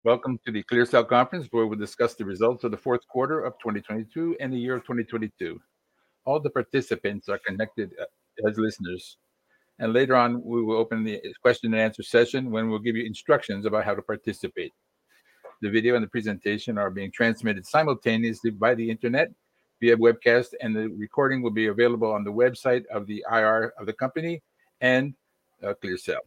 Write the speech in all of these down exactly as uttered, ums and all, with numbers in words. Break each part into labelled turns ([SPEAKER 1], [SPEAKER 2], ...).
[SPEAKER 1] Welcome to the ClearCell conference, where we'll discuss the results of the fourth quarter of twenty twenty-two and the year of twenty twenty-two. All the participants are connected uh, as listeners, and later on we will open the question and answer session when we'll give you instructions about how to participate. The video and the presentation are being transmitted simultaneously by the internet via webcast, and the recording will be available on the website of the I R of the company and uh, ClearCell.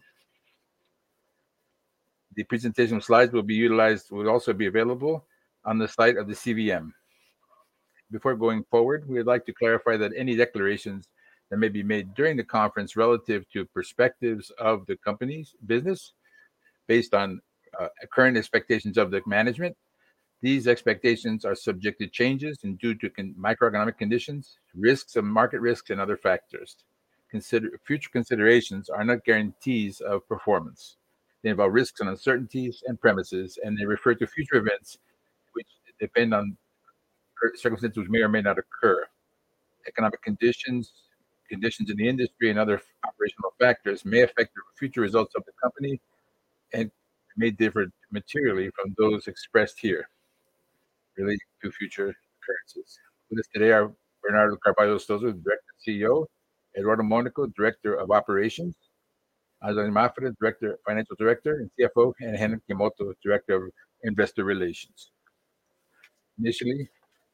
[SPEAKER 1] The presentation slides will be utilized, will also be available on the site of the C V M. Before going forward, we would like to clarify that any declarations that may be made during the conference relative to perspectives of the company's business based on uh, current expectations of the management. These expectations are subject to changes and due to con- microeconomic conditions, risks of market risks, and other factors. Consider future considerations are not guarantees of performance. They involve risks and uncertainties and premises, and they refer to future events which depend on circumstances which may or may not occur. Economic conditions, conditions in the industry, and other operational factors may affect the future results of the company and may differ materially from those expressed here relating to future occurrences. With us today are Bernardo Carvalho Stozo, Director and C E O, Eduardo Monaco, Director of Operations, Azarin Mafra, Director, Financial Director and C F O, and Henry Kimoto, Director of Investor Relations. Initially,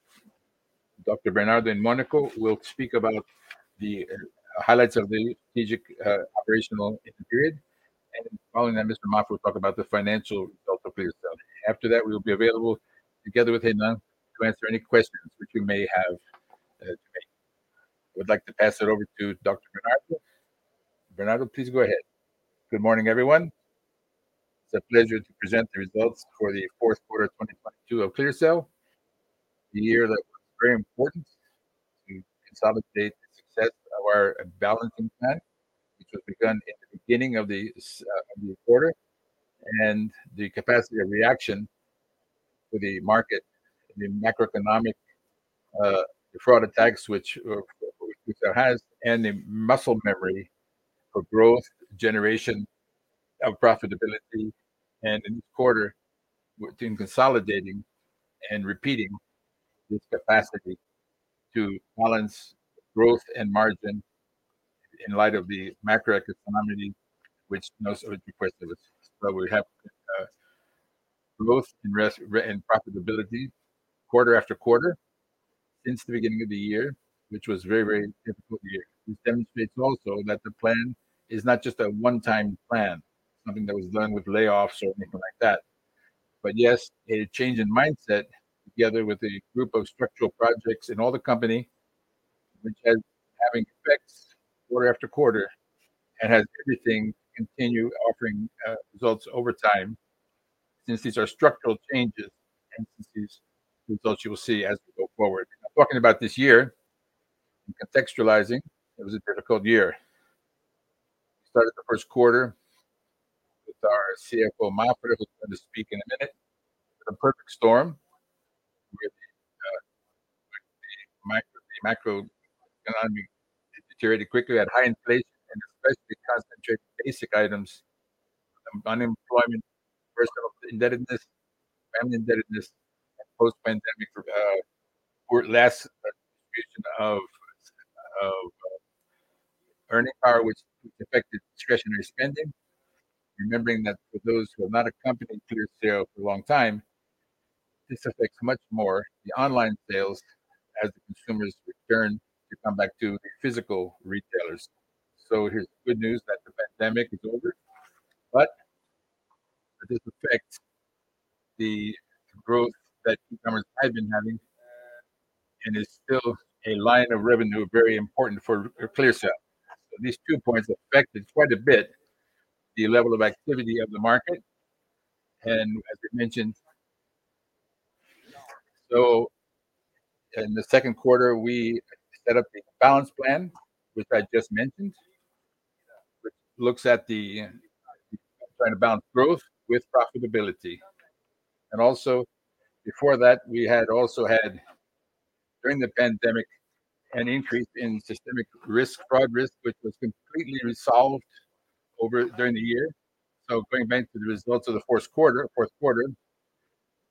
[SPEAKER 1] Doctor Bernardo in Monaco will speak about the uh, highlights of the strategic uh, operational in the period, and following that, Mister Mafra will talk about the financial results of ClearCell. After that, we will be available together with Henan to answer any questions which you may have uh, to make. I would like to pass it over to Doctor Bernardo. Bernardo, please go ahead. Good morning, everyone. It's a pleasure to present the results for the fourth quarter of twenty twenty-two of ClearCell, the year that was very important to consolidate the success of our balancing plan, which was begun in the beginning of the, uh, of the quarter, and the capacity of reaction to the market, the macroeconomic uh, fraud attacks which, uh, which it has, and the muscle memory for growth, generation of profitability, and in this quarter, in consolidating and repeating this capacity to balance growth and margin in light of the macroeconomy, which knows what requested of us. So we have uh, growth and, res- and profitability quarter after quarter since the beginning of the year, which was very, very difficult year. This demonstrates also that the plan is not just a one-time plan, something that was done with layoffs or anything like that. But yes, a change in mindset together with a group of structural projects in all the company, which has having effects quarter after quarter and has everything continue offering uh, results over time, since these are structural changes and since these results you will see as we go forward. I'm talking about this year and contextualizing, it was a difficult year. We started the first quarter with our C F O Mafra, who's going to speak in a minute, with a perfect storm where the, uh, the, macro, the macro economy deteriorated quickly at high inflation and especially concentrated basic items, um, unemployment, personal indebtedness, family indebtedness, and post-pandemic uh, poor last uh, distribution of of uh, earning power, which, which affected discretionary spending. Remembering that for those who have not accompanied ClearSale for a long time, this affects much more the online sales as the consumers return to come back to the physical retailers. So here's the good news that the pandemic is over, but this affects the growth that e-commerce had been having and is still a line of revenue very important for ClearSale. So these two points affected quite a bit the level of activity of the market. And as we mentioned, so in the second quarter, we set up the balance plan, which I just mentioned, which looks at the trying to balance growth with profitability. And also, before that, we had also had, during the pandemic, an increase in systemic risk, fraud risk, which was completely resolved over during the year. So going back to the results of the fourth quarter, fourth quarter,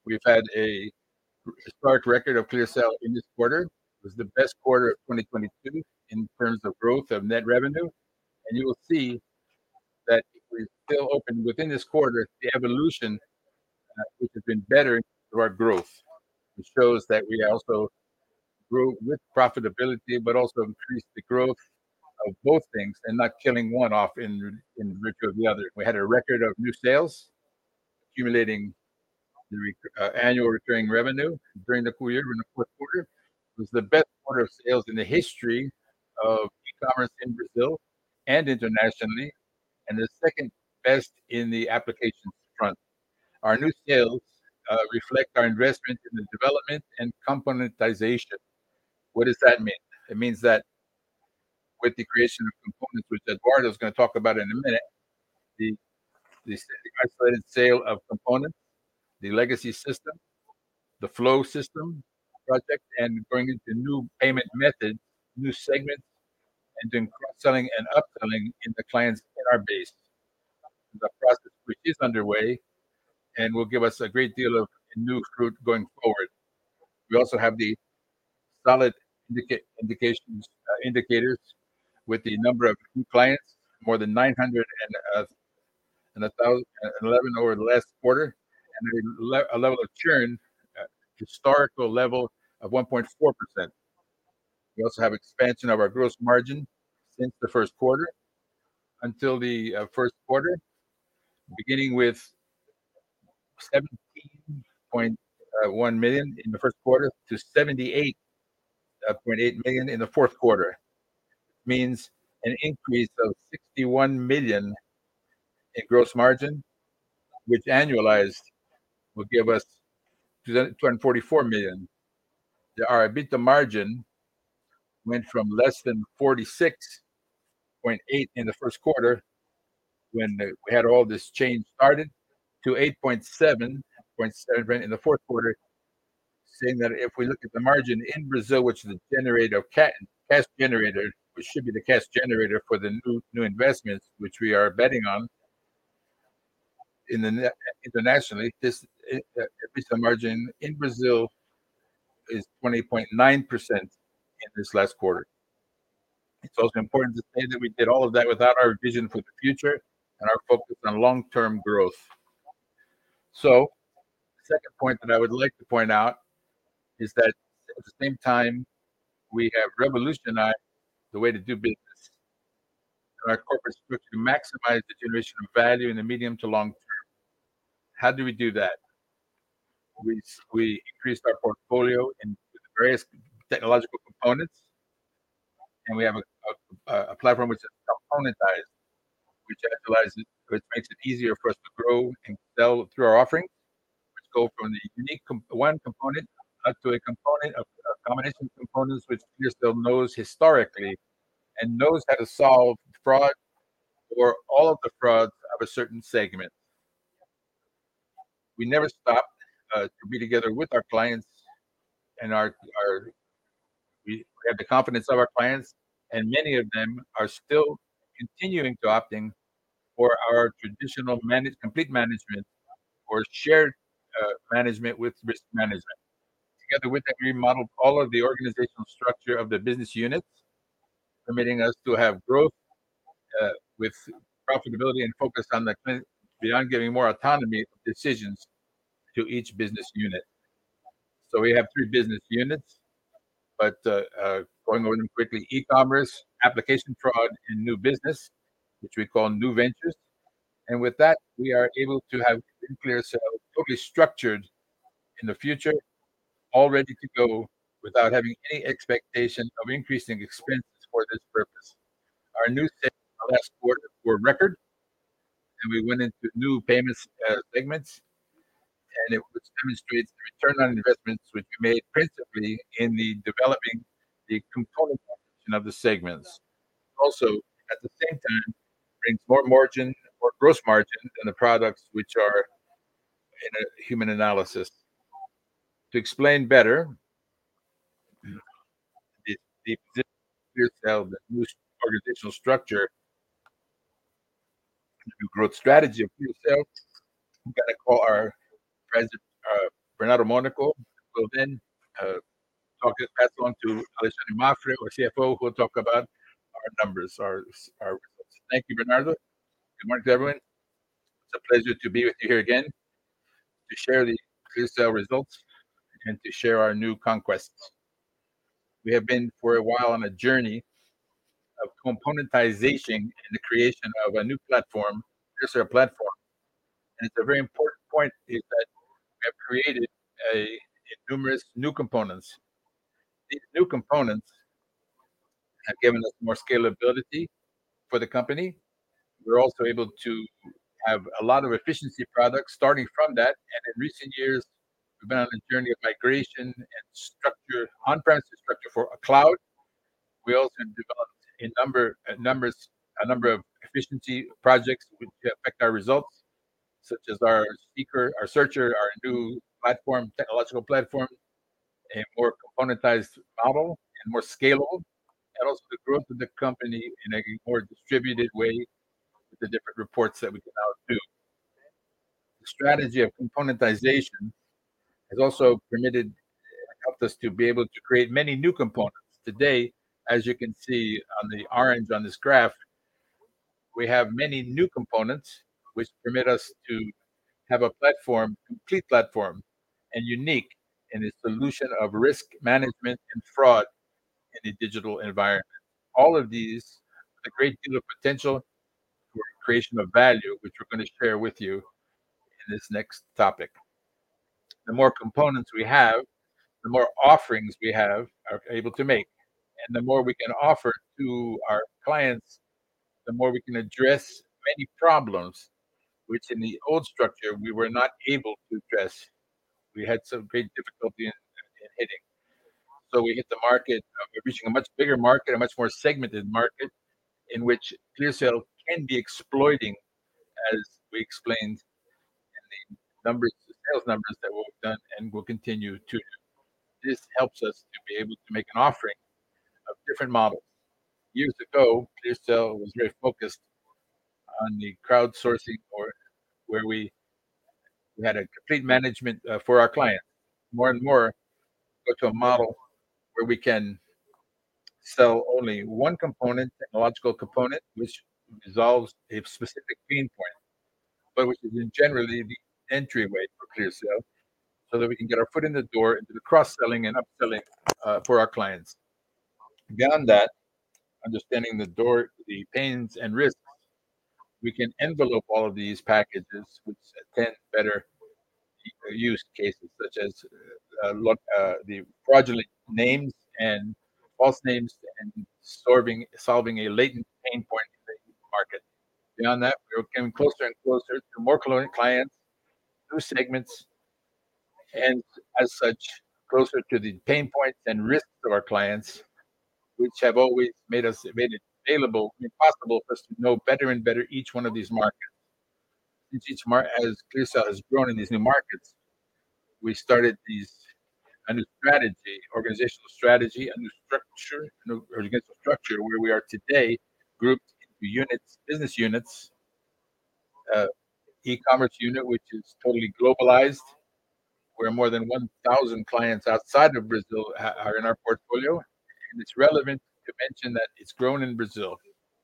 [SPEAKER 1] We've had a historic record of ClearSale in this quarter. It was the best quarter of twenty twenty-two in terms of growth of net revenue. And you will see that we still open within this quarter the evolution, uh, which has been better to our growth. It shows that we also grew with profitability, but also increased the growth of both things and not killing one off in in virtue of the other. We had a record of new sales, accumulating the rec- uh, annual recurring revenue during the year in the fourth quarter. It was the best quarter of sales in the history of e-commerce in Brazil and internationally, and the second best in the applications front. Our new sales uh, reflect our investment in the development and componentization. What does that mean? It means that with the creation of components, which Eduardo is going to talk about in a minute, the, the isolated sale of components, the legacy system, the flow system project, and going into new payment methods, new segments, and doing cross-selling and upselling in the clients in our base. The process which is underway and will give us a great deal of new fruit going forward. We also have the solid indica- indications uh, indicators with the number of new clients, more than nine hundred and, uh, and one thousand eleven over the last quarter, and a, le- a level of churn, uh, historical level of one point four percent. We also have expansion of our gross margin since the first quarter until the uh, first quarter, beginning with seventeen point one million in the first quarter to seventy-eight point eight million in the fourth quarter. Means an increase of sixty-one million in gross margin, which annualized will give us two hundred forty-four million. Our EBITDA margin went from less than forty-six point eight in the first quarter when we had all this change started to eight point seven in the fourth quarter, saying that if we look at the margin in Brazil, which is the generator of cash generator, which should be the cash generator for the new new investments, which we are betting on in the internationally, this uh, EBITDA margin in Brazil is twenty point nine percent in this last quarter. It's also important to say that we did all of that without our vision for the future and our focus on long-term growth. So, the second point that I would like to point out is that at the same time, we have revolutionized the way to do business in our corporate structure to maximize the generation of value in the medium to long term. How do we do that? We, we increased our portfolio in various technological components, and we have a, a, a platform which is componentized, which actualizes, which makes it easier for us to grow and sell through our offerings, which go from the unique com- one component up to a component of a combination of components which ClearSale knows historically and knows how to solve fraud or all of the frauds of a certain segment. We never stop uh, to be together with our clients and our, our we have the confidence of our clients, and many of them are still continuing to opting for our traditional manage, complete management or shared uh, management with risk management. Together with that, we modeled all of the organizational structure of the business units, permitting us to have growth uh, with profitability and focus on the beyond giving more autonomy of decisions to each business unit. So we have three business units, but uh, uh, going over them quickly: e-commerce, application fraud, and new business, which we call new ventures. And with that, we are able to have ClearSale totally structured in the future, all ready to go without having any expectation of increasing expenses for this purpose. Our new sales last quarter were record, and we went into new payments uh, segments, and it which demonstrates the return on investments which we made principally in the developing the component of the segments. Also, at the same time, brings more margin or gross margin than the products which are in a human analysis. To explain better, the, the ClearSale, the new organizational structure, the new growth strategy of ClearSale, I'm going to call our president, uh, Bernardo Monaco will then uh, talk it, pass on to Alexandre Mafre, our C F O, who will talk about our numbers, our, our results. Thank you, Bernardo. Good morning to everyone. It's a pleasure to be with you here again to share the ClearSale results and to share our new conquests. We have been for a while on a journey of componentization and the creation of a new platform, ClearSale platform. And it's a very important point is that we have created a, a numerous new components. These new components have given us more scalability for the company. We're also able to have a lot of efficiency products starting from that. And in recent years, we've been on a journey of migration and structure, on-premises structure for a cloud. We also developed a number, a numbers, a number of efficiency projects which affect our results, such as our seeker, our searcher, our new platform, technological platform, a more componentized model and more scalable, and also the growth of the company in a more distributed way with the different reports that we can now do. The strategy of componentization has also permitted, helped us to be able to create many new components. Today, as you can see on the orange on this graph, we have many new components which permit us to have a platform, complete platform, and unique in the solution of risk management and fraud in the digital environment. All of these with a great deal of potential for creation of value, which we're going to share with you in this next topic. The more components we have, the more offerings we have are able to make. And the more we can offer to our clients, the more we can address many problems which in the old structure we were not able to address. We had some great difficulty in, in hitting. So we hit the market, uh, we're reaching a much bigger market, a much more segmented market in which ClearSale can be exploiting, as we explained in the numbers, the sales numbers that we've done and will continue to do. This helps us to be able to make an offering of different models. Years ago, ClearSale was very focused on the crowdsourcing, or where we, we had a complete management uh, for our clients. More and more, go to a model where we can sell only one component, technological component, which resolves a specific pain point, but which is in generally the entryway for ClearSale, so that we can get our foot in the door into the cross-selling and upselling uh, for our clients. Beyond that, understanding the door, the pains and risks, we can envelope all of these packages, which attend better use cases, such as uh, look, uh, the fraudulent names and false names, and solving solving a latent pain point in the market. Beyond that, we're getting closer and closer to more clients, new segments, and as such, closer to the pain points and risks of our clients, which have always made us made it available, made possible for us to know better and better each one of these markets. Since each mar- as ClearSale has grown in these new markets, we started these a new strategy, organizational strategy, a new structure, a new organizational structure where we are today grouped into units, business units, uh, e-commerce unit, which is totally globalized, where more than one thousand clients outside of Brazil ha- are in our portfolio. And it's relevant to mention that it's grown in Brazil.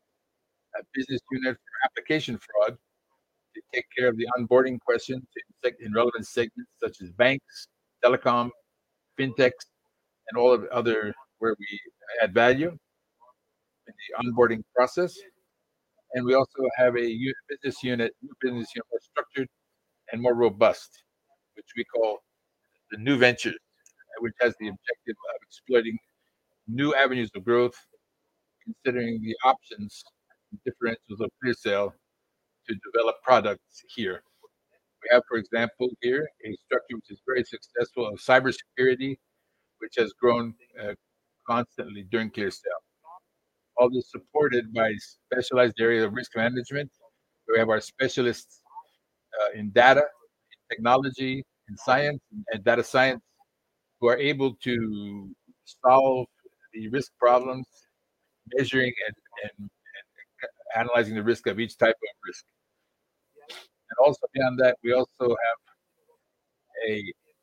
[SPEAKER 1] A business unit for application fraud to take care of the onboarding questions in, seg- in relevant segments such as banks, telecom, fintechs, and all of the other where we add value in the onboarding process. And we also have a u- business unit, new business unit, more structured and more robust, which we call the new ventures, uh, which has the objective of exploiting new avenues of growth, considering the options and differentials of ClearSale to develop products here. We have, for example, here a structure which is very successful of cybersecurity, which has grown uh, constantly during ClearSale. All this supported by specialized area of risk management. We have our specialists uh, in data, in technology, in science, and data science, who are able to solve the risk problems, measuring and, and, and analyzing the risk of each type of risk. And also beyond that, we also have a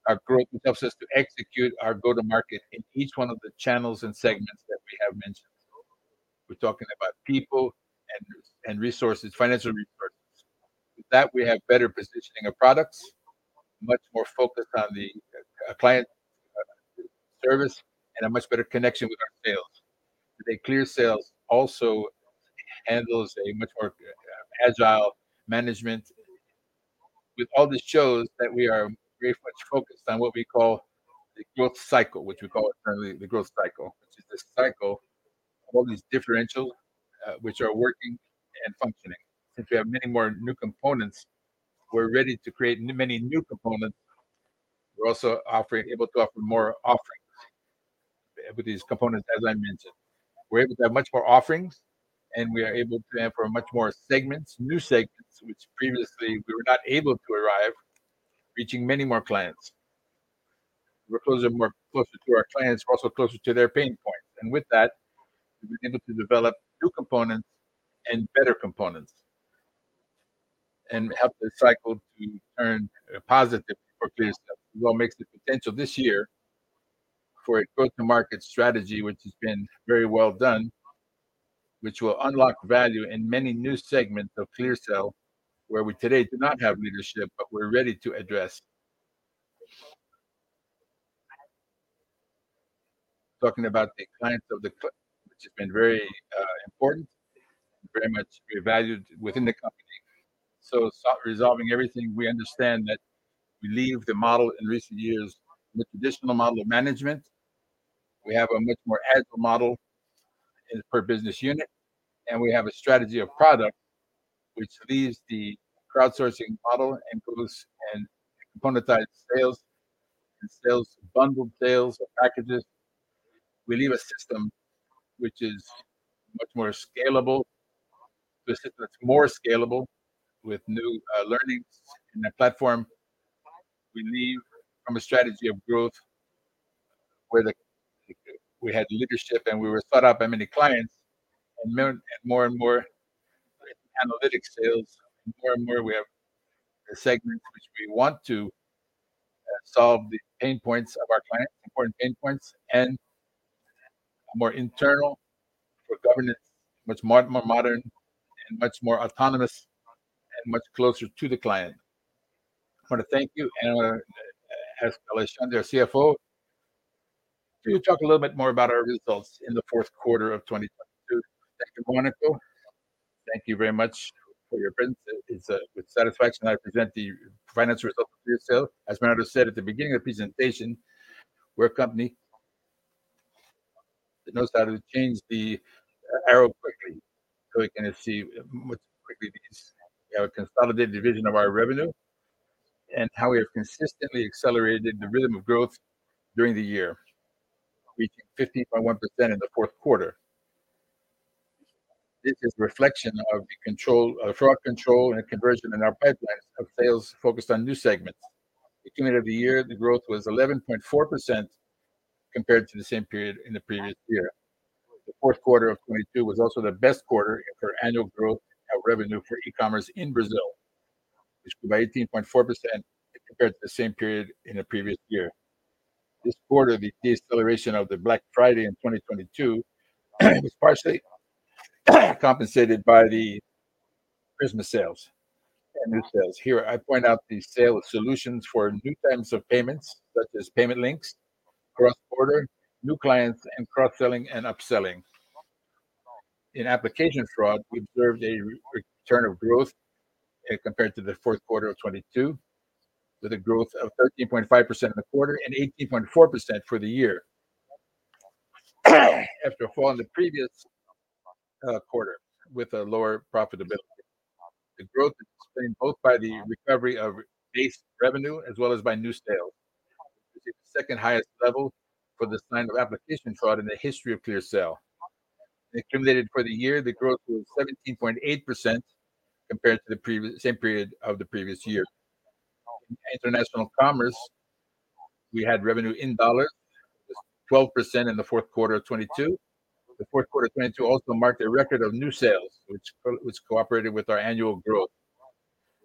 [SPEAKER 1] our growth, which helps us to execute our go-to-market in each one of the channels and segments that we have mentioned. We're talking about people and, and resources, financial resources. With that, we have better positioning of products, much more focus on the uh, client uh, service, and a much better connection with our sales. Today, Clear Sales also handles a much more uh, agile management. With all this shows that we are very much focused on what we call the growth cycle, which we call internally the growth cycle, which is this cycle of all these differentials uh, which are working and functioning. Since we have many more new components, we're ready to create new, many new components. We're also offering able to offer more offerings with these components, as I mentioned. We're able to have much more offerings, and we are able to have for much more segments, new segments, which previously we were not able to arrive, reaching many more clients. We're closer, more closer to our clients. We're also closer to their pain points, and with that, we've been able to develop new components and better components, and help the cycle to turn uh, positive for ClearSale. This all makes the potential this year for a go-to-market strategy, which has been very well done, which will unlock value in many new segments of ClearSale where we today do not have leadership, but we're ready to address. Talking about the clients of the cl- which has been very uh, important, very much valued within the company. So, so resolving everything, we understand that we leave the model in recent years, the traditional model of management. We have a much more agile model in, per business unit, and we have a strategy of product, which leaves the crowdsourcing model and goes and componentized sales and sales, bundled sales of packages. We leave a system which is much more scalable, to a system that's more scalable with new uh, learnings in the platform. We leave from a strategy of growth where the we had leadership and we were sought out by many clients, and more and more, and more analytics sales. And more and more, we have the segments which we want to uh, solve the pain points of our clients, important pain points, and more internal for governance, much more, more modern and much more autonomous and much closer to the client. I want to thank you, and I want to ask Alexandre, our C F O, to talk a little bit more about our results in the fourth quarter of twenty twenty-two. Thank you, Monaco. Thank you very much for your presence. It's uh, with satisfaction I present the financial results of ClearSale. As Bernardo said at the beginning of the presentation, we're a company that knows how to change the uh, arrow quickly, so we can see much quickly these. We have a consolidated division of our revenue and how we have consistently accelerated the rhythm of growth during the year, reaching fifteen point one percent in the fourth quarter. This is a reflection of the control, uh, fraud control and conversion in our pipelines of sales focused on new segments. The cumulative of the year, the growth was eleven point four percent compared to the same period in the previous year. The fourth quarter of twenty-two was also the best quarter for annual growth of revenue for e-commerce in Brazil, which grew by eighteen point four percent compared to the same period in the previous year. This quarter, the deceleration of the Black Friday in twenty twenty-two was partially compensated by the Christmas sales and new sales. Here, I point out the sale of solutions for new types of payments, such as payment links, cross-border, new clients, and cross-selling and upselling. In application fraud, we observed a return of growth uh, compared to the fourth quarter of twenty-two, with a growth of thirteen point five percent in the quarter and eighteen point four percent for the year, after a fall in the previous uh, quarter with a lower profitability. The growth is explained both by the recovery of base revenue as well as by new sales. This is the second highest level for the sign of application fraud in the history of ClearSale. Accumulated for the year, the growth was seventeen point eight percent compared to the previous same period of the previous year. In international commerce, we had revenue in dollars, twelve percent in the fourth quarter of twenty-two. The fourth quarter of twenty-two also marked a record of new sales, which which cooperated with our annual growth.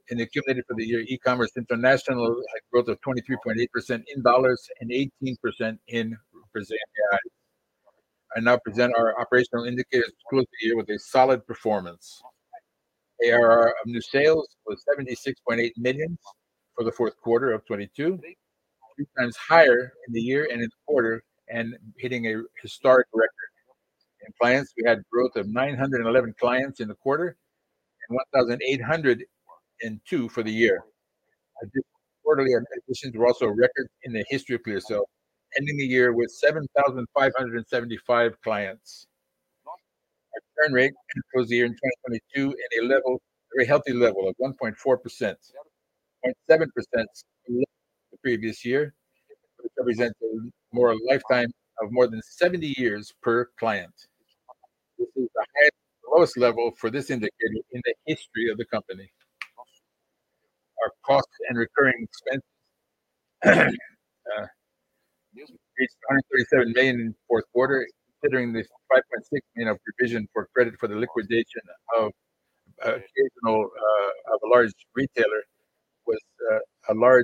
[SPEAKER 1] In the accumulated for the year, e-commerce international had growth of twenty-three point eight percent in dollars and eighteen percent in Brazilian reais. I now present our operational indicators to close the year with a solid performance. A R R of new sales was seventy-six point eight million for the fourth quarter of twenty-two, three times higher in the year and in the quarter, and hitting a historic record. In clients, we had growth of nine hundred eleven clients in the quarter and one thousand eight hundred two for the year. Quarterly additions were also records in the history of ClearSale, ending the year with seven thousand five hundred seventy-five clients. Our churn rate closed the year in twenty twenty-two at a level, a very healthy level of one point four percent, zero point seven percent below the previous year, which represents a more lifetime of more than seventy years per client. This is the highest, the lowest level for this indicator in the history of the company. Our costs and recurring expenses uh, reached one hundred thirty-seven million in the fourth quarter, considering the five point six million of provision for credit for the liquidation of uh, occasional uh, of a large retailer was uh, a large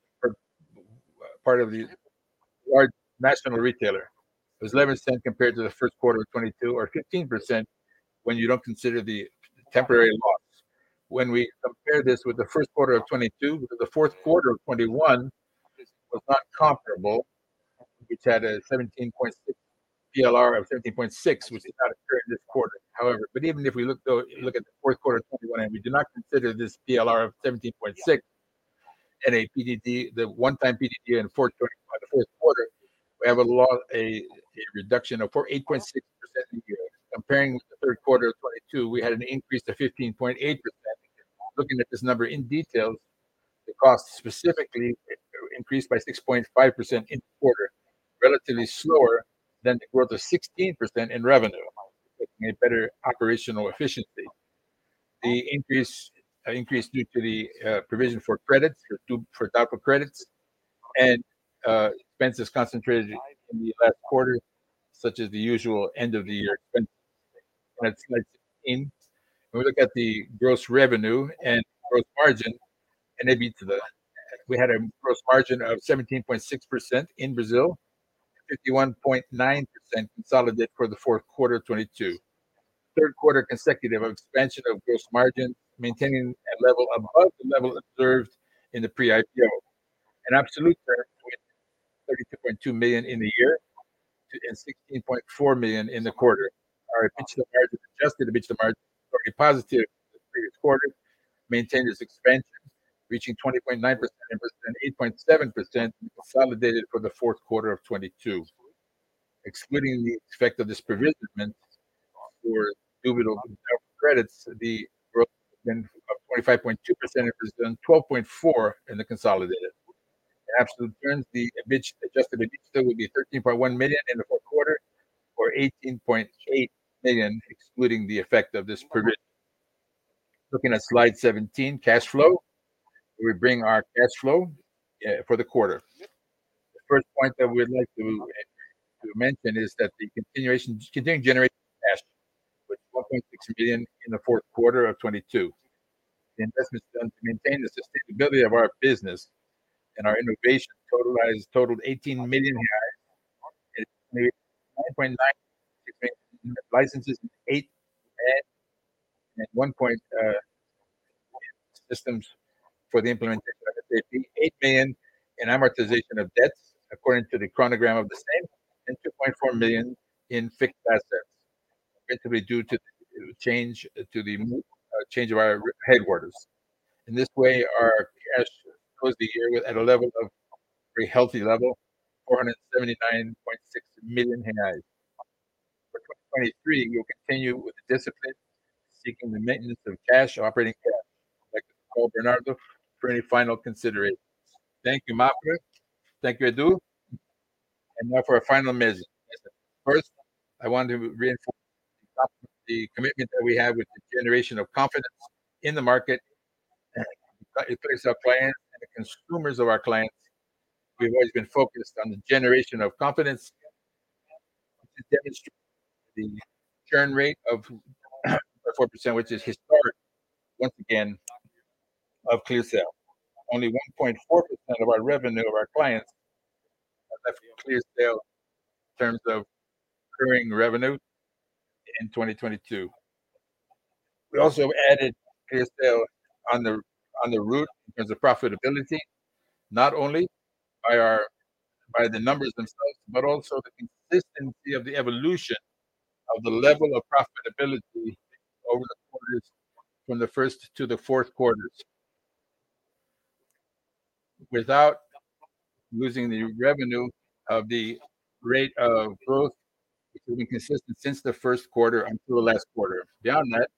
[SPEAKER 1] part of the large national retailer. It was eleven percent compared to the first quarter of twenty-two, or fifteen percent when you don't consider the temporary loss. When we compare this with the first quarter of twenty-two, because the fourth quarter of twenty-one was not comparable, which had a seventeen point six P L R of seventeen point six, which did not occur in this quarter. However, but even if we look though, look at the fourth quarter of twenty-one and we do not consider this P L R of seventeen point six and a P D D, the one-time P D D in fourth, the fourth quarter, we have a law a, a reduction of eight point six percent a year. Comparing with the third quarter of twenty-two, we had an increase to fifteen point eight percent. Looking at this number in details, the cost specifically increased by six point five percent in the quarter, relatively slower than the growth of sixteen percent in revenue, making a better operational efficiency. The increase uh, increased due to the uh, provision for credits, for, for doubtful credits, and uh, expenses concentrated in the last quarter, such as the usual end of the year expenses. And at slide sixteen, when we look at the gross revenue and gross margin and EBITDA, we had a gross margin of seventeen point six percent in Brazil, fifty-one point nine percent consolidated for the fourth quarter of twenty-two. Third quarter consecutive of expansion of gross margin, maintaining a level above the level observed in the pre-I P O. In absolute terms, thirty-two point two million in the year and sixteen point four million in the quarter. Our EBITDA margin, adjusted EBITDA margin, already positive in the previous quarter, maintained its expansion, reaching twenty point nine percent and eight point seven percent consolidated for the fourth quarter of twenty-two. Excluding the effect of this provision for dubitable credits, the growth has been of twenty-five point two percent in Brazil and twelve point four percent in the consolidated. In absolute terms, the adjusted EBITDA would be thirteen point one million in the fourth quarter, or eighteen point eight million, excluding the effect of this provision. Looking at slide seventeen, cash flow, we bring our cash flow uh, for the quarter. The first point that we'd like to, uh, to mention is that the continuation, continuing generation of cash was one point six million in the fourth quarter of twenty-two. The investments done to maintain the sustainability of our business and our innovation totalized totaled eighteen million reais, nine point nine six million licenses, eight and one point uh, systems for the implementation of S A P, eight million in amortization of debts according to the chronogram of the same, and two point four million in fixed assets, principally due to the change to the uh, change of our headquarters. In this way, our cash closed the year with at a level of very healthy level, four hundred seventy-nine point six million reais. For twenty twenty-three, we will continue with the discipline, seeking the maintenance of cash, operating cash. I'd like to call Bernardo for any final considerations. Thank you, Mafra. Thank you, Edu. And now for a final message. First, I want to reinforce the commitment that we have with the generation of confidence in the market. It places our clients and the consumers of our clients. We've always been focused on the generation of confidence to demonstrate the churn rate of four percent, which is historic. Once again, of ClearSale. Only one point four percent of our revenue of our clients have left ClearSale in terms of recurring revenue in twenty twenty-two. We also added ClearSale on the on the route in terms of profitability, not only by our by the numbers themselves, but also the consistency of the evolution of the level of profitability over the quarters from the first to the fourth quarters, without losing the revenue of the rate of growth, which has been consistent since the first quarter until the last quarter. Beyond that,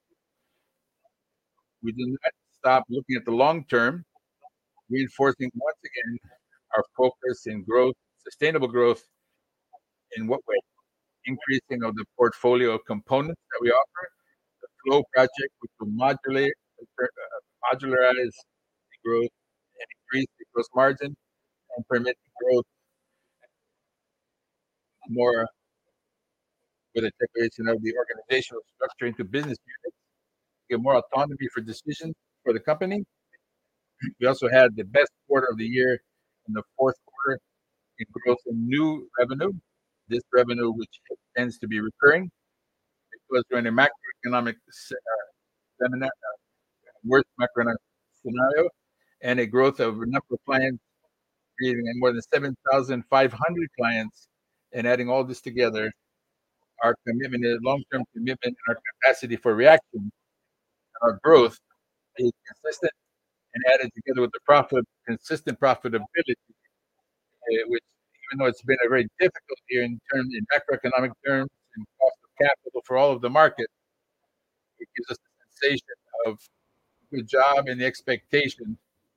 [SPEAKER 1] we did not stop looking at the long term, reinforcing once again our focus in growth, sustainable growth. In what way? Increasing of the portfolio of components that we offer, the Flow project, which will modulate, uh, modularize the growth and increase the gross margin and permit growth more with a declaration of the organizational structure into business units, give more autonomy for decisions for the company. We also had the best quarter of the year in the fourth quarter in growth in new revenue. This revenue, which tends to be recurring, because during a macroeconomic se- uh, seminar, uh, worst macroeconomic scenario, and a growth of a number of clients, creating more than seven thousand five hundred clients, and adding all this together, our commitment, is long-term commitment, and our capacity for reaction, and our growth is consistent and added together with the profit, consistent profitability, uh, which, even though it's been a very difficult year in terms in macroeconomic terms and cost of capital for all of the market, it gives us the sensation of good job and the expectation.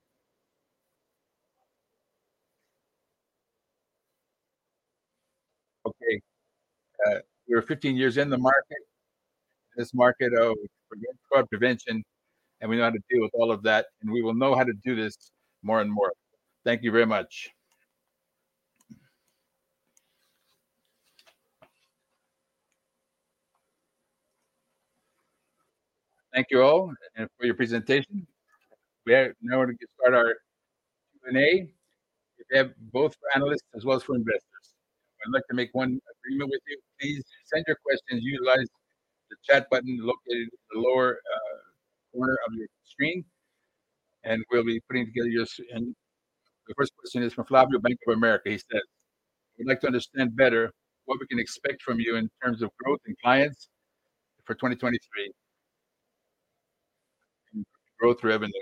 [SPEAKER 1] Okay, uh, we're fifteen years in the market, this market of fraud prevention, and we know how to deal with all of that, and we will know how to do this more and more. Thank you very much. Thank you all and for your presentation. We are now going to start our Q and A. We have both for analysts as well as for investors. I'd like to make one agreement with you. Please send your questions. Utilize the chat button located in the lower uh, corner of your screen, and we'll be putting together your. And the first question is from Flavio, Bank of America. He says, "We'd like to understand better what we can expect from you in terms of growth in clients for twenty twenty-three and growth revenue.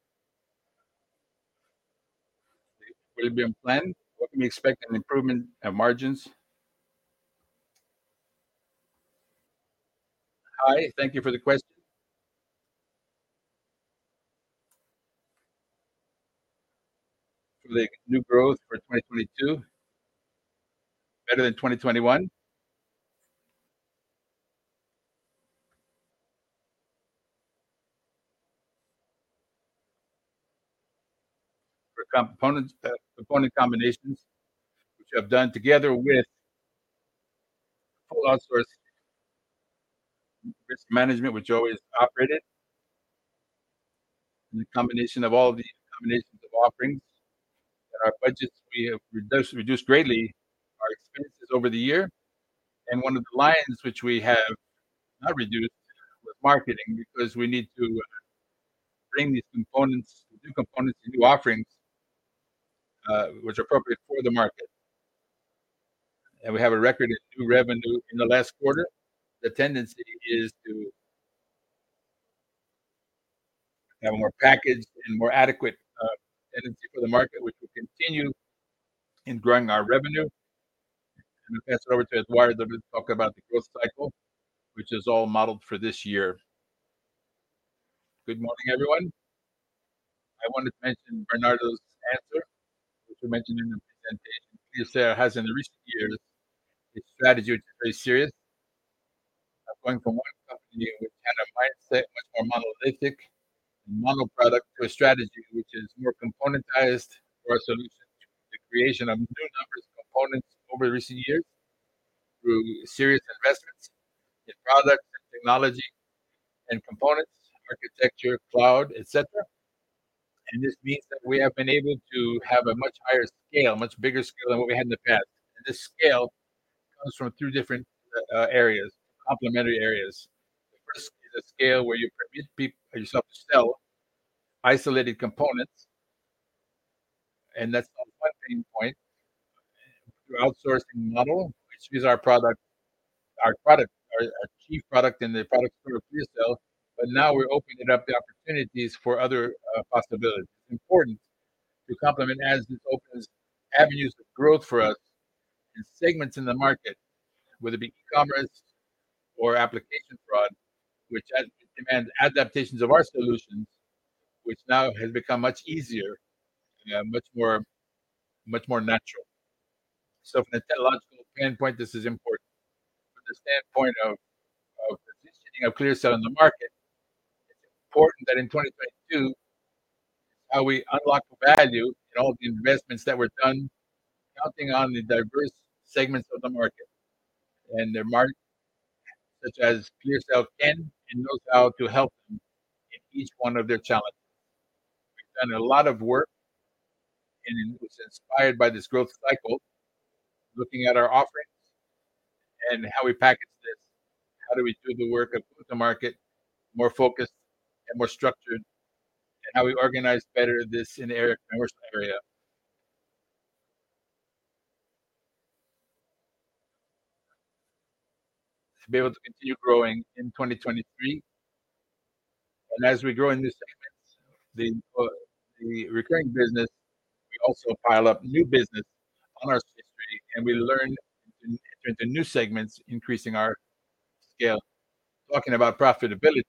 [SPEAKER 1] Will it be on plan? What can we expect in improvement of margins?" Hi, thank you for the question. For the new growth for twenty twenty-two, better than twenty twenty-one. For component uh, component combinations, which I've done together with full outsource risk management, which always operated, and the combination of all the combinations of offerings. And our budgets, we have reduced, reduced greatly our expenses over the year. And one of the lines which we have not reduced was marketing, because we need to uh, bring these components, new components, new offerings, uh, which are appropriate for the market. And we have a record in new revenue in the last quarter. The tendency is to have a more packaged and more adequate uh, tendency for the market, which will continue in growing our revenue. And I'll pass it over to Eduardo to talk about the growth cycle, which is all modeled for this year. Good morning, everyone. I wanted to mention Bernardo's answer, which we mentioned in the presentation. ClearSale has in the recent years a strategy which is very serious, of going from one company which had a mindset much more monolithic and mono-product to a strategy which is more componentized for our solution, the creation of new numbers of components over recent years through serious investments in products and technology and components, architecture, cloud, et cetera. And this means that we have been able to have a much higher scale, much bigger scale than what we had in the past. And this scale comes from two different uh, areas, complementary areas. The first is a scale where you permit people yourself to sell isolated components, and that's one pain point through outsourcing model, which is our product, our product, our, our chief product in the product store of ClearCell. But now we're opening up the opportunities for other uh, possibilities. It's important to complement as this opens avenues of growth for us in segments in the market, whether it be e-commerce or application fraud, which ad- demand adaptations of our solutions, which now has become much easier, uh, much more, much more natural. So, from the technological standpoint, this is important. From the standpoint of, of positioning of ClearCell in the market, it's important that in twenty twenty-two, how we unlock value in all the investments that were done, counting on the diverse segments of the market and their market, such as ClearCell can and knows how to help them in each one of their challenges. We've done a lot of work and it was inspired by this growth cycle, looking at our offerings and how we package this. How do we do the work of the market more focused and more structured, and how we organize better this in the area, commercial area. To be able to continue growing in twenty twenty-three. And as we grow in new segments, the uh, the recurring business, we also pile up new business on our history, and we learn to enter into new segments, increasing our scale. Talking about profitability,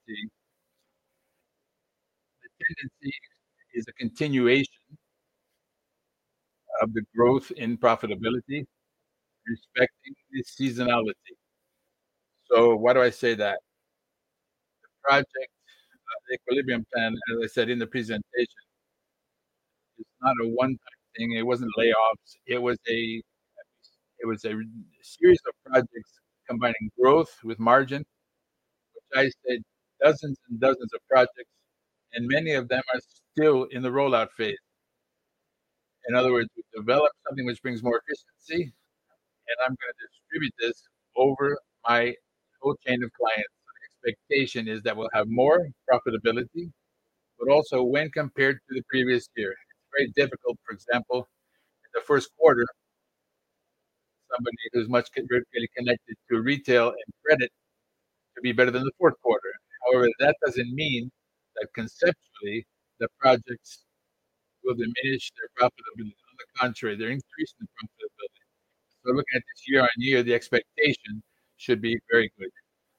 [SPEAKER 1] the tendency is a continuation of the growth in profitability, respecting the seasonality. So why do I say that? The project, uh, the equilibrium plan, as I said in the presentation, is not a one-time thing. It wasn't layoffs. It was a it was a series of projects combining growth with margin, which I said dozens and dozens of projects, and many of them are still in the rollout phase. In other words, we develop something which brings more efficiency, and I'm going to distribute this over my whole chain of clients. The expectation is that we'll have more profitability, but also when compared to the previous year. It's very difficult, for example, in the first quarter, somebody who's much really connected to retail and credit to be better than the fourth quarter. However, that doesn't mean that conceptually the projects will diminish their profitability. On the contrary, they're increasing the profitability. So looking at this year on year, the expectation should be very good.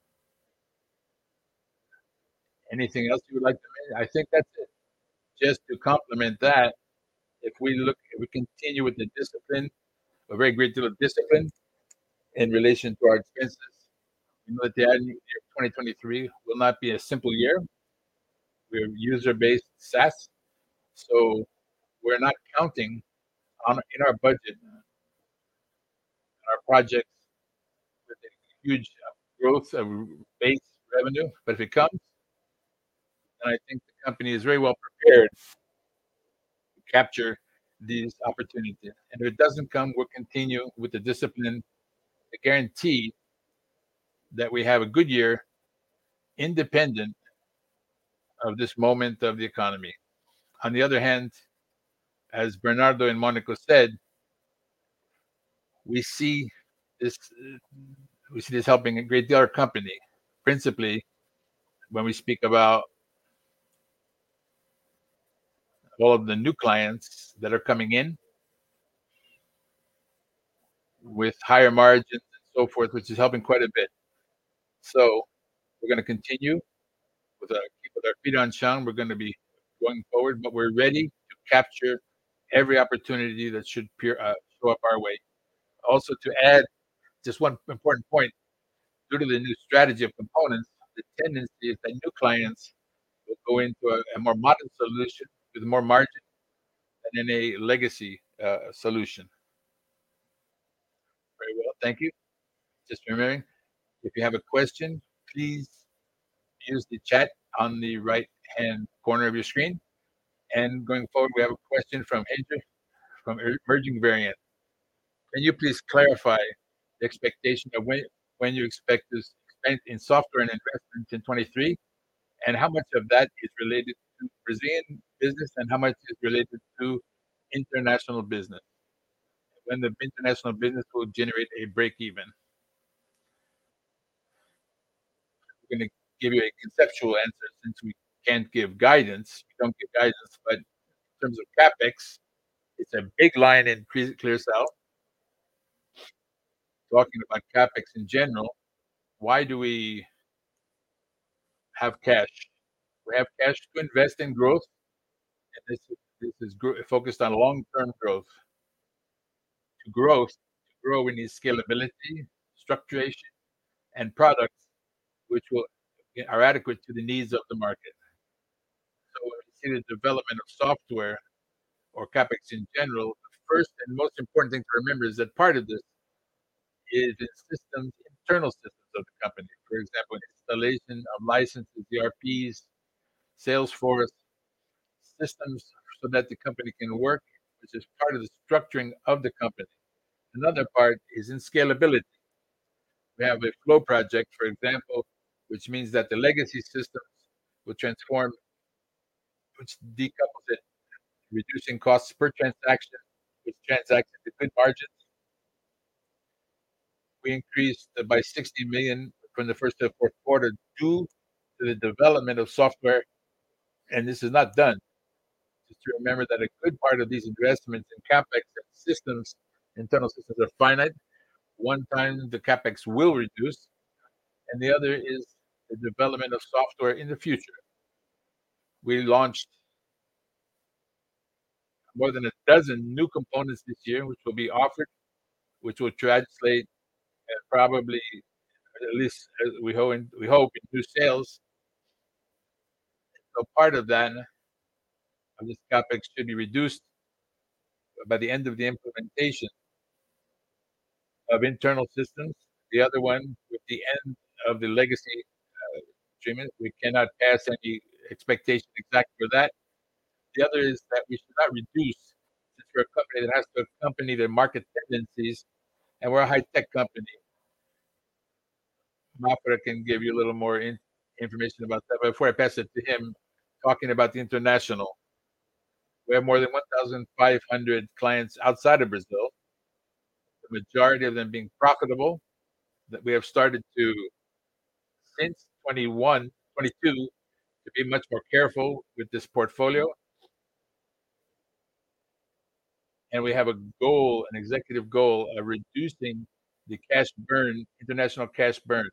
[SPEAKER 1] Anything else you would like to mention? I think that's it. Just to complement that, if we look, if we continue with the discipline, a very great deal of discipline in relation to our expenses, we know that the year twenty twenty-three will not be a simple year. We're user-based SaaS, so we're not counting on in our budget, our projects with a huge growth of base revenue. But if it comes, then I think the company is very well prepared to capture these opportunities. And if it doesn't come, we'll continue with the discipline to guarantee that we have a good year independent of this moment of the economy. On the other hand, as Bernardo and Monaco said, we see this uh, we see this helping a great deal our company, principally when we speak about all of the new clients that are coming in with higher margins and so forth, which is helping quite a bit. So we're going to continue with our keep with our feet on ground. We're going to be going forward, but we're ready to capture every opportunity that should peer, uh, show up our way. Also, to add just one important point, due to the new strategy of components, the tendency is that new clients will go into a, a more modern solution with more margin than in a legacy uh, solution. Very well, thank you. Just remembering, if you have a question, please use the chat on the right hand corner of your screen, And going forward, we have a question from Andrew from Emerging Variant. Can you please clarify the expectation of when when you expect to spend in software and investments in twenty-three, and how much of that is related to Brazilian business and how much is related to international business? When the international business will generate a break even? We're going to give you a conceptual answer since we can't give guidance. We don't give guidance, but in terms of CapEx, it's a big line in ClearSale. Talking about CapEx in general, why do we have cash? We have cash to invest in growth, and this is, this is gro- focused on long-term growth. To growth, to grow, we need scalability, structuration, and products which will are adequate to the needs of the market. So when we see the development of software or CapEx in general, the first and most important thing to remember is that part of this is in systems, internal systems of the company. For example, installation of licenses, E R Ps, Salesforce, systems so that the company can work, which is part of the structuring of the company. Another part is in scalability. We have a flow project, for example, which means that the legacy systems will transform, which decouples it, reducing costs per transaction, which transacts into good margins. We increased by sixty million from the first to the fourth quarter due to the development of software, and this is not done. Just to remember that a good part of these investments in CapEx and systems, internal systems, are finite. One time the CapEx will reduce, and the other is the development of software in the future. We launched more than a dozen new components this year, which will be offered, which will translate uh, probably, at least uh, we hope, in, we hope, in new sales. So part of that, of this CapEx, should be reduced by the end of the implementation of internal systems. The other one, with the end of the legacy uh, treatment, we cannot pass any expectation exact for that. The other is that we should not reduce, since we're a company that has to accompany the market tendencies, and we're a high-tech company. Mafra can give you a little more in, information about that. But before I pass it to him, talking about the international, we have more than one thousand five hundred clients outside of Brazil, the majority of them being profitable. That we have started to, since twenty-one, twenty-two, to be much more careful with this portfolio. And we have a goal, an executive goal of reducing the cash burn, international cash burn.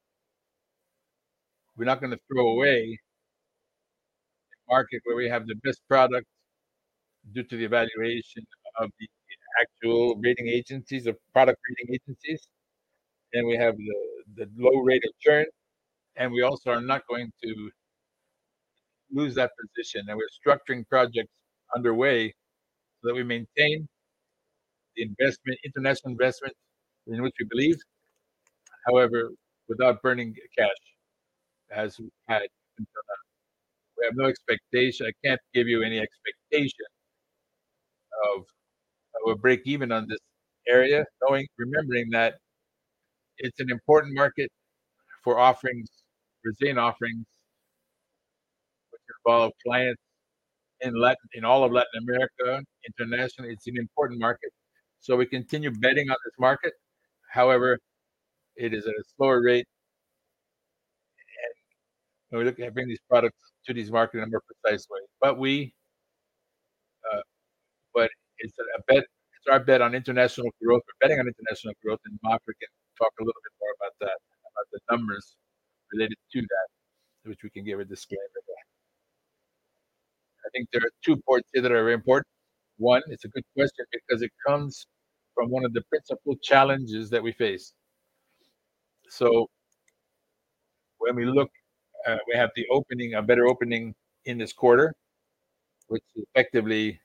[SPEAKER 1] We're not going to throw away a market where we have the best product due to the evaluation of the actual rating agencies, of product rating agencies. And we have the, the low rate of churn. And we also are not going to lose that position. And we're structuring projects underway so that we maintain the investment, international investment in which we believe, however, without burning cash, as we had until now. We have no expectation. I can't give you any expectation of, of a break even on this area, knowing, remembering that it's an important market for offerings, Brazilian offerings, which involve clients in Latin, in all of Latin America, internationally. It's an important market. So we continue betting on this market. However, it is at a slower rate. And we look at bring these products to these markets in a more precise way. But we, uh, but it's a bet. It's our bet on international growth. We're betting on international growth, and Mafra can talk a little bit more about that, about the numbers related to that, which we can give a disclaimer. I think there are two points here that are very important. One, it's a good question because it comes from one of the principal challenges that we face. So when we look, uh, we have the opening, a better opening in this quarter, which effectively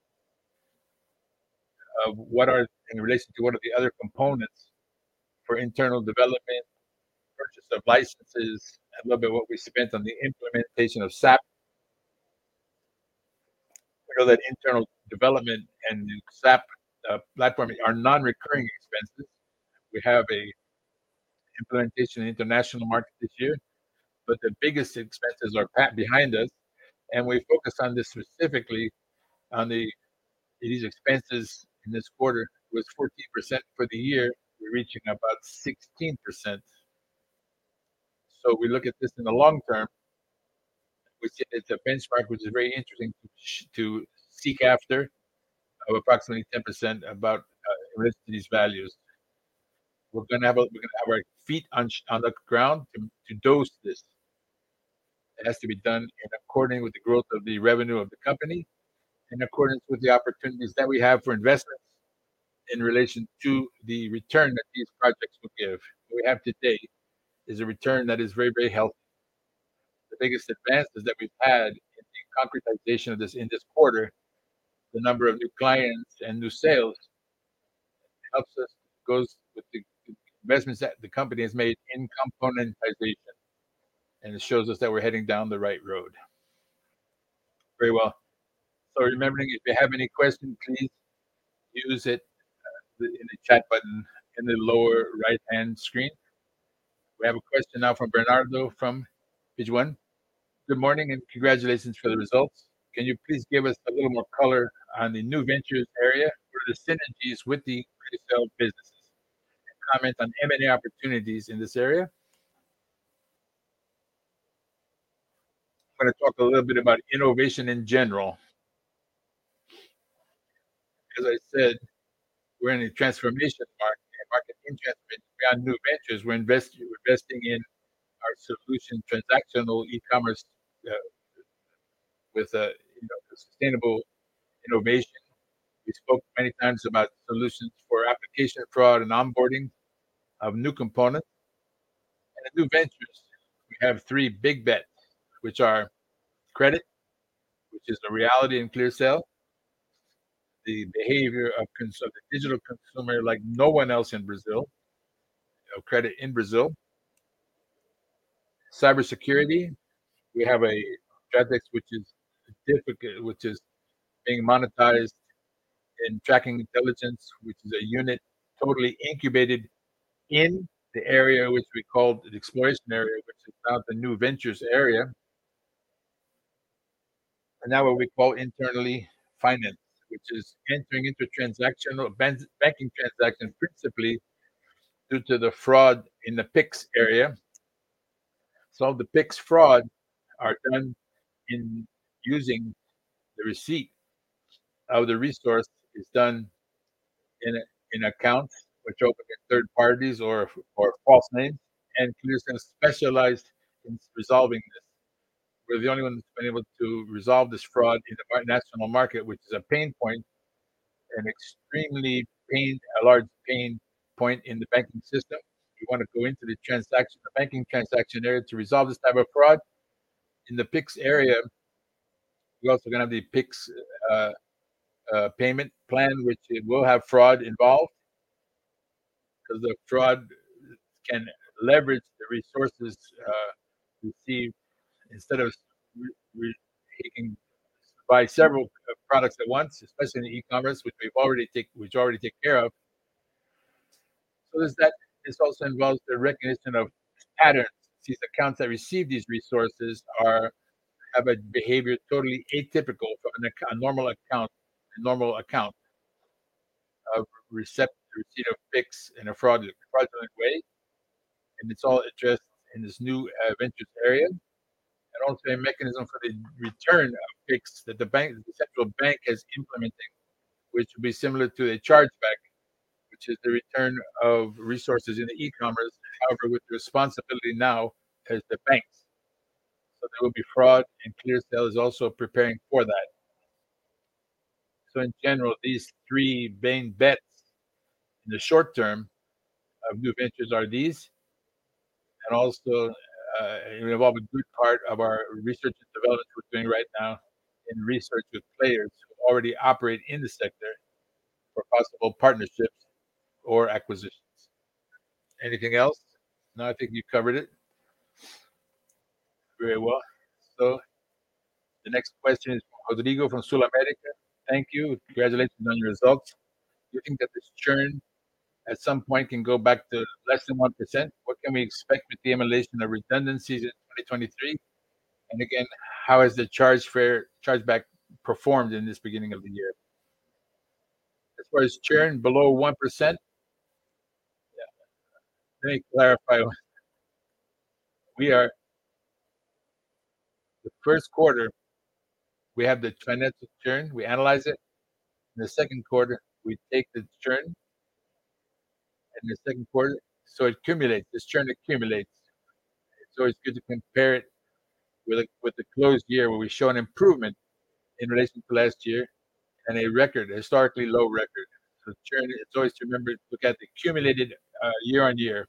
[SPEAKER 1] uh, what are in relation to what are the other components for internal development, purchase of licenses, a little bit what we spent on the implementation of S A P. You know that internal development and the S A P uh, platform are non-recurring expenses. We have a implementation in international market this year, but the biggest expenses are pat behind us, and we focus on this specifically on the these expenses in this quarter was fourteen percent for the year. We're reaching about sixteen percent. So we look at this in the long term, which it's a benchmark which is very interesting to, to seek after of approximately ten percent about uh, related to these values. We're gonna have a, we're gonna have our feet on on the ground to, to dose this. It has to be done in accordance with the growth of the revenue of the company, in accordance with the opportunities that we have for investments in relation to the return that these projects will give. What we have today is a return that is very, very healthy. The biggest advances that we've had in the concretization of this in this quarter, the number of new clients and new sales helps us goes with the investments that the company has made in componentization, and it shows us that we're heading down the right road. Very well. So remembering, if you have any questions, please use it uh, in the chat button in the lower right-hand screen. We have a question now from Bernardo from page one. Good morning and congratulations for the results. Can you please give us a little more color on the new ventures area? What are the synergies with the ClearSale businesses? And comment on M and A opportunities in this area. I'm going to talk a little bit about innovation in general. As I said, we're in a transformation market, market in transformation. Beyond new ventures, we're investing, we're investing in our solution transactional e-commerce uh, with a you know, sustainable innovation. We spoke many times about solutions for application fraud and onboarding of new components. And in new ventures, we have three big bets, which are credit, which is a reality in ClearSale, the behavior of, cons- of the digital consumer like no one else in Brazil, you know, credit in Brazil, cybersecurity. We have a Stratex, which is difficult, which is being monetized in tracking intelligence, which is a unit totally incubated in the area which we called the exploration area, which is now the new ventures area, and now what we call internally finance, which is entering into transactional banking transactions principally due to the fraud in the Pix area. So the Pix fraud are done in using the receipt of the resource is done in a, in accounts which open in third parties or or false names, and ClearSale specialized in resolving this. We're the only one that's been able to resolve this fraud in the national market, which is a pain point, an extremely pain, a large pain point in the banking system. We want to go into the transaction, the banking transaction area to resolve this type of fraud. In the Pix area, we're also going to have the Pix uh, uh, payment plan, which it will have fraud involved because the fraud can leverage the resources uh, received instead of re- re- taking buy several uh, products at once, especially in the e-commerce, which we've already take which already take care of. So there's that. This also involves the recognition of patterns. These accounts that receive these resources are have a behavior totally atypical from an account, a normal account, a normal account of recept, receipt of Pix in a fraudulent, fraudulent way, and it's all addressed in this new uh, ventures area, and also a mechanism for the return of Pix that the bank, the central bank, has implemented, which would be similar to a chargeback, which is the return of resources in the e-commerce, however, with the responsibility now as the banks. So there will be fraud, and ClearSale is also preparing for that. So in general, these three main bets in the short term of new ventures are these, and also uh, involve a good part of our research and development we're doing right now in research with players who already operate in the sector for possible partnerships or acquisitions. Anything else? No, I think you covered it very well. So the next question is Rodrigo from SulAmérica. Thank you. Congratulations on your results. Do you think that this churn at some point can go back to less than one percent? What can we expect with the emulation of redundancies in twenty twenty-three? And again, how has the charge fare chargeback performed in this beginning of the year? As far as churn below one percent, let me clarify. We are the first quarter, we have the financial churn, we analyze it. In the second quarter, we take the churn in the second quarter, so it accumulates. This churn accumulates. It's always good to compare it with a, with the closed year, where we show an improvement in relation to last year and a record, a historically low record. So churn, it's always to remember to look at the accumulated uh, year on year.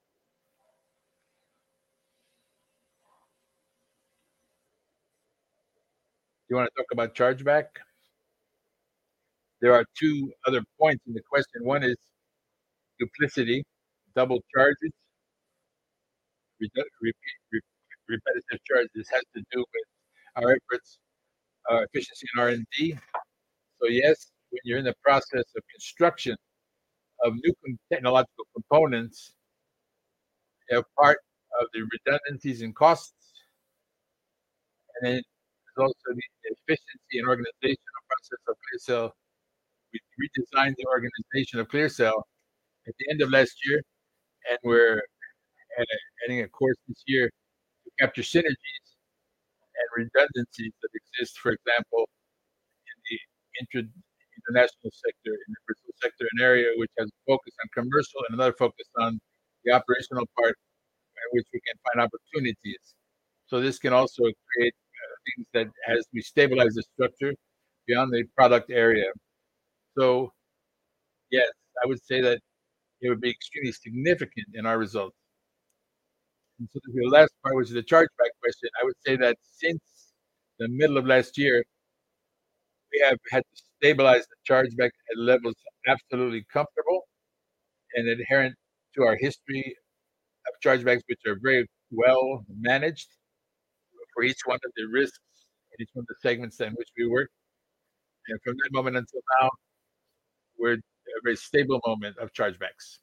[SPEAKER 1] You want to talk about chargeback? There are two other points in the question. One is duplicity, double charges, redu- repeat, re- repetitive charges. This has to do with our efforts, uh, efficiency in R and D. So yes, when you're in the process of construction of new com- technological components, you have part of the redundancies and costs, and then there's also the efficiency and organizational process of ClearCell. We redesigned the organization of ClearCell at the end of last year, and we're at a, heading a course this year to capture synergies and redundancies that exist, for example, in the intra- international sector, in the Brazil sector, an area which has a focus on commercial and another focus on the operational part, in which we can find opportunities. So this can also create uh, things that, as we stabilize the structure beyond the product area. So yes, I would say that it would be extremely significant in our results. And so the last part, which is the chargeback question, I would say that since the middle of last year, we have had to stabilize the chargeback at levels absolutely comfortable and adherent to our history of chargebacks, which are very well managed for each one of the risks in each one of the segments in which we work. And from that moment until now, we're at a very stable moment of chargebacks.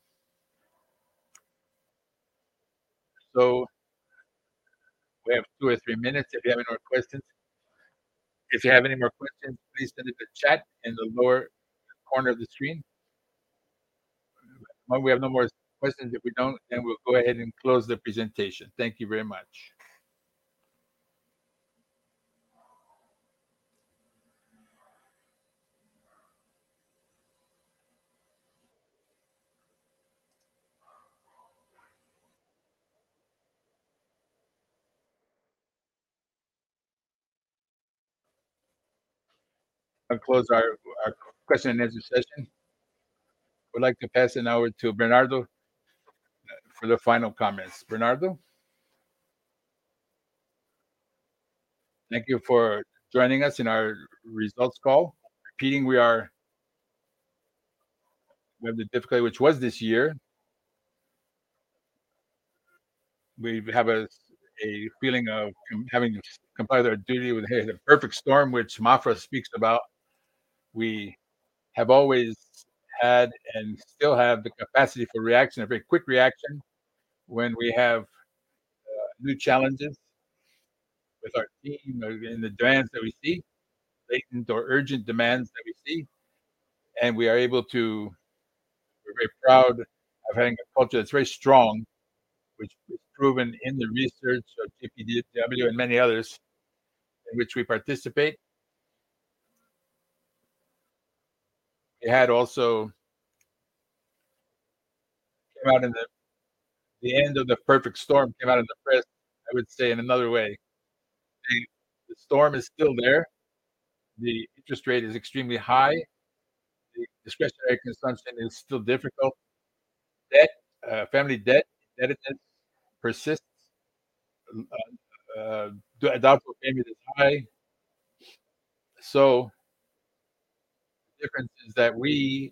[SPEAKER 1] So we have two or three minutes. If you have any more questions, if you have any more questions, please send it to chat in the lower corner of the screen. Well, we have no more questions. If we don't, then we'll go ahead and close the presentation. Thank you very much. I'll close our, our question and answer session. Would like to pass it now to Bernardo for the final comments. Bernardo, thank you for joining us in our results call. Repeating, we are we have the difficulty which was this year. We have a a feeling of com- having to comply with our duty with hey, the perfect storm, which Mafra speaks about. We have always had and still have the capacity for reaction, a very quick reaction when we have uh, new challenges with our team or in the demands that we see, latent or urgent demands that we see. And we are able to, we're very proud of having a culture that's very strong, which is proven in the research of G P D W and many others in which we participate. We had also came out in the the end of the perfect storm came out in the press, I would say in another way. The, the storm is still there. The interest rate is extremely high. The discretionary consumption is still difficult. Debt, uh, family debt, indebtedness persists. Uh, uh, doubtful payment is high. So the difference is that we,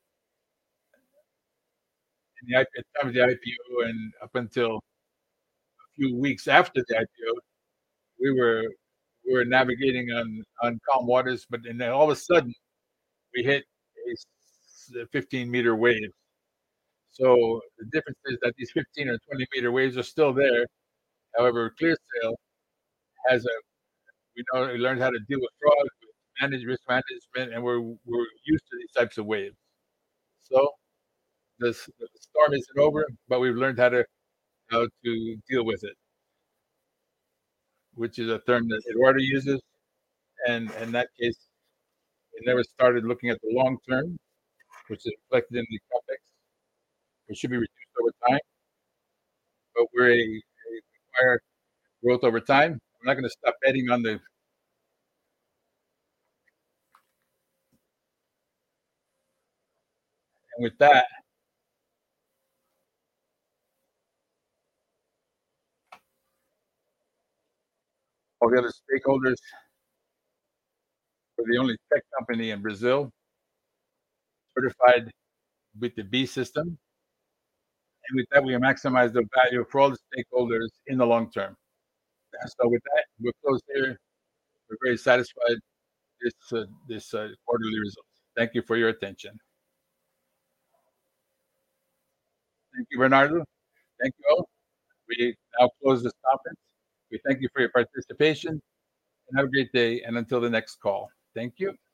[SPEAKER 1] in the I P O, at the time of the I P O and up until a few weeks after the I P O, we were we were navigating on on calm waters, but then all of a sudden we hit a fifteen meter wave. So the difference is that these fifteen or twenty meter waves are still there. However, ClearSail has a we know we learned how to deal with fraud, with manage risk management, and we're we're used to these types of waves. So the, the storm isn't over, but we've learned how to how to deal with it, which is a term that Eduardo uses. And in that case, we never started looking at the long term, which is reflected in the capex, which should be reduced over time. But we're a, a require growth over time. I'm not going to stop betting on the. And with that, all the other stakeholders, we're the only tech company in Brazil certified with the B system. And with that, we maximize the value for all the stakeholders in the long term. So with that, we'll close here. We're very satisfied with this uh, this uh, quarterly results. Thank you for your attention. Thank you, Bernardo. Thank you all. We now close this conference. We thank you for your participation and have a great day. And until the next call, thank you.